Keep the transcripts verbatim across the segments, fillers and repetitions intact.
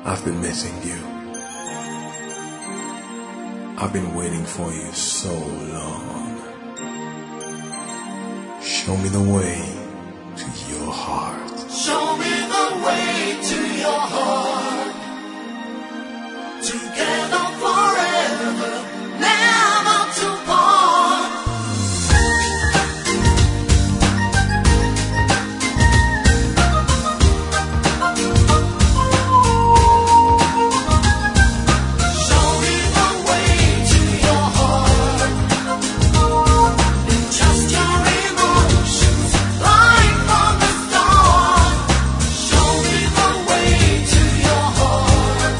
I've been missing you. I've been waiting for you so long. Show me the way to your heart. Show me the way to your heart. Together forever, never to part. Show me the way to your heart. And just your emotions, like from the start. Show me the way to your heart.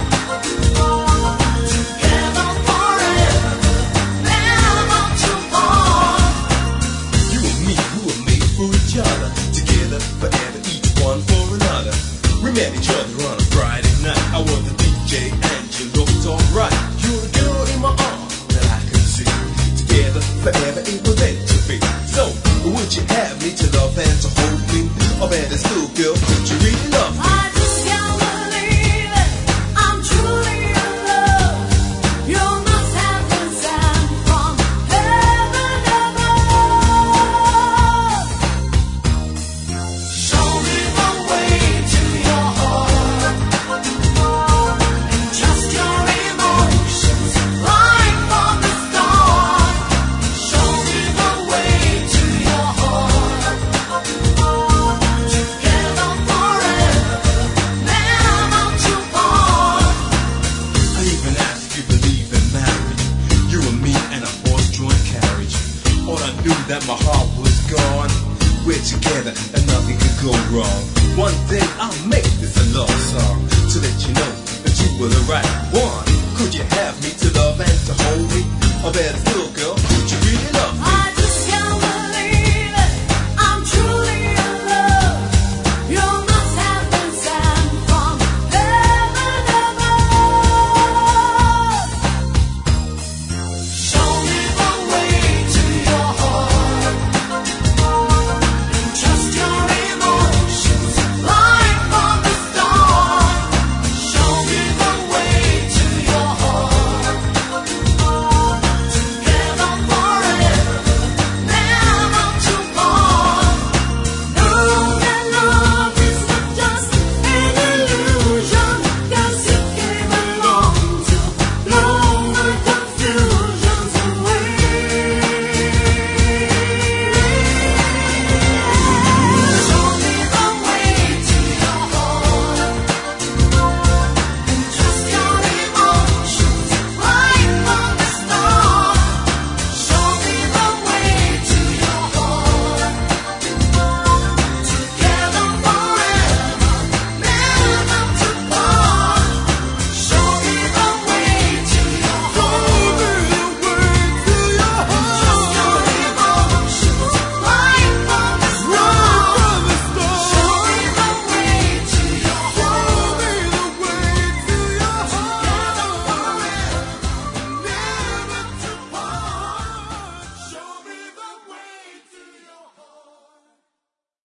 Together forever, never to part. You and me, we were made for each other. Together forever, each one for another. We met each other on a Friday night. I was the D J and you looked alright. You're the girl in my arms that I could see. Together forever, it was meant to be. So, would you have me to love and to hold me? Or better still, girl, would you really love me? I just can't believe it. I'm truly in love. You must have been sent from heaven above. Show me the way to your heart. And just your emotions, like from the start. Show me the way to your heart. Together forever, never to part. I even asked if you believe in marriage. You and me and a horse-drawn carriage. All I knew that my heart was gone. We're together and nothing could go wrong. One day I'll make this a love song to let you know that you were the right